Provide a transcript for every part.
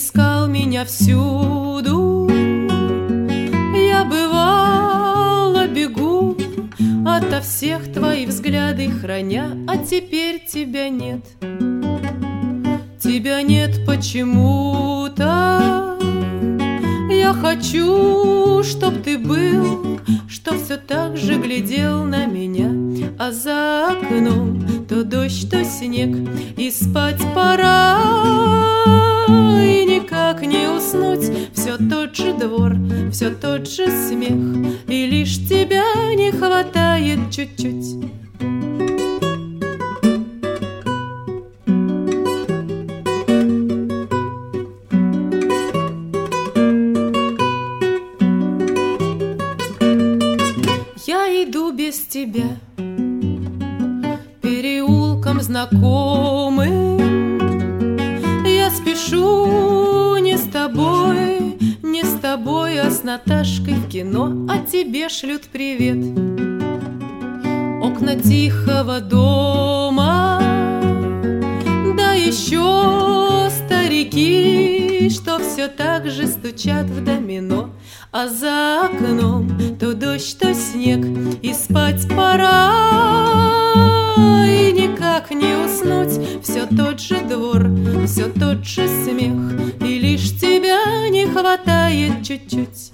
искал меня всюду. Я бывало бегу ото всех твои взгляды храня, а теперь тебя нет. Тебя нет почему-то. Я хочу, чтоб ты был, чтоб все так же глядел на меня. А за окном то дождь, то снег, и спать пора, и никак не уснуть. Все тот же двор, все тот же смех, и лишь тебя не хватает чуть-чуть. Я иду без тебя переулком знакомым. Я спешу не с тобой, не с тобой, а с Наташкой в кино. А тебе шлют привет окна тихого дома. Да еще старики, что все так же стучат в домино. А за окном то дождь, то снег, и спать пора, и никак не уснуть. Все тот же двор, все тот же смех, и лишь тебя не хватает чуть-чуть.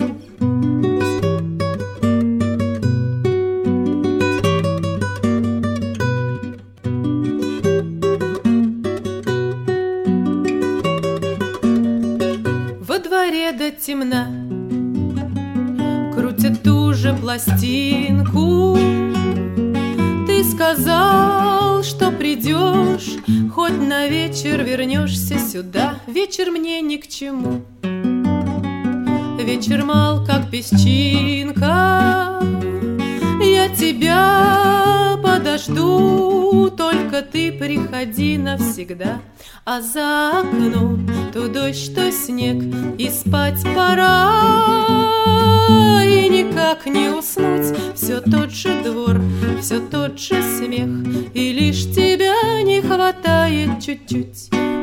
Во дворе до темна крутят ту же пластинку. Ты сказал, что придешь, хоть на вечер вернешься сюда. Вечер мне ни к чему. Вечер мал, как песчинка. Я тебя подожду, только ты приходи навсегда. А за окном то дождь, то снег, и спать пора, и никак не уснуть. Все тот же двор, все тот же смех, и лишь тебя не хватает чуть-чуть.